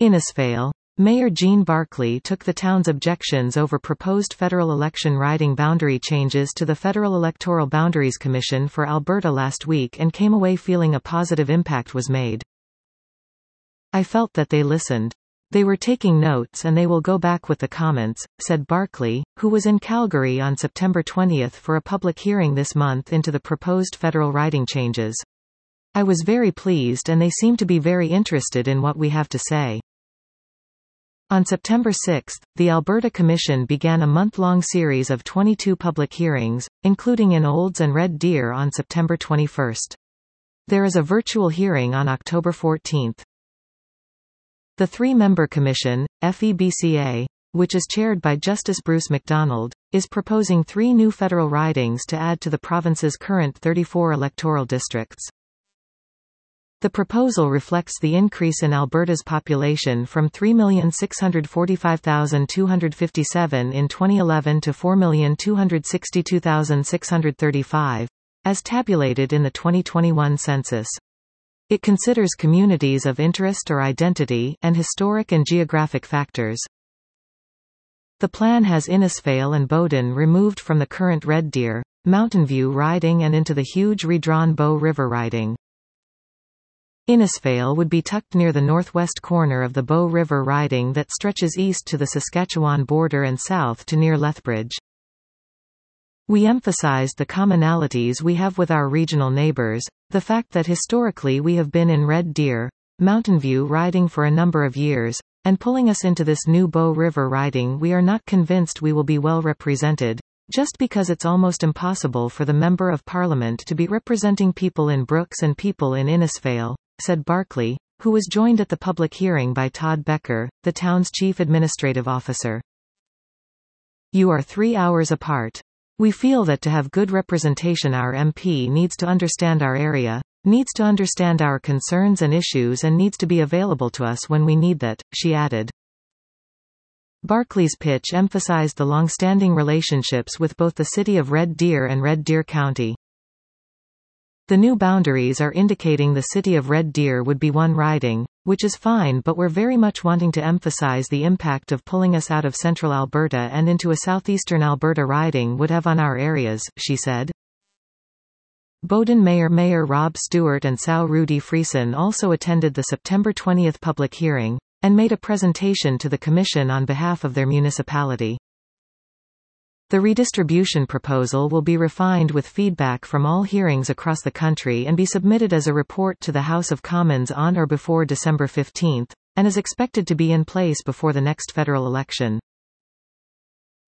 Innisfail. Mayor Jean Barclay took the town's objections over proposed federal election riding boundary changes to the Federal Electoral Boundaries Commission for Alberta last week and came away feeling a positive impact was made. "I felt that they listened. They were taking notes and they will go back with the comments," said Barclay, who was in Calgary on September 20 for a public hearing this month into the proposed federal riding changes. "I was very pleased and they seem to be very interested in what we have to say." On September 6, the Alberta Commission began a month-long series of 22 public hearings, including in Olds and Red Deer on September 21. There is a virtual hearing on October 14. The three-member commission, FEBCA, which is chaired by Justice Bruce MacDonald, is proposing 3 new federal ridings to add to the province's current 34 electoral districts. The proposal reflects the increase in Alberta's population from 3,645,257 in 2011 to 4,262,635, as tabulated in the 2021 census. It considers communities of interest or identity, and historic and geographic factors. The plan has Innisfail and Bowden removed from the current Red Deer, Mountain View riding and into the huge redrawn Bow River riding. Innisfail would be tucked near the northwest corner of the Bow River riding that stretches east to the Saskatchewan border and south to near Lethbridge. "We emphasized the commonalities we have with our regional neighbors, the fact that historically we have been in Red Deer, Mountain View riding for a number of years, and pulling us into this new Bow River riding we are not convinced we will be well represented, just because it's almost impossible for the Member of Parliament to be representing people in Brooks and people in Innisfail," said Barclay, who was joined at the public hearing by Todd Becker, the town's chief administrative officer. "You are 3 hours apart. We feel that to have good representation our MP needs to understand our area, needs to understand our concerns and issues and needs to be available to us when we need that," she added. Barclay's pitch emphasized the long-standing relationships with both the city of Red Deer and Red Deer County. "The new boundaries are indicating the city of Red Deer would be one riding, which is fine, but we're very much wanting to emphasize the impact of pulling us out of central Alberta and into a southeastern Alberta riding would have on our areas," she said. Bowden Mayor Rob Stewart and São Rudy Friesen also attended the September 20 public hearing, and made a presentation to the Commission on behalf of their municipality. The redistribution proposal will be refined with feedback from all hearings across the country and be submitted as a report to the House of Commons on or before December 15, and is expected to be in place before the next federal election.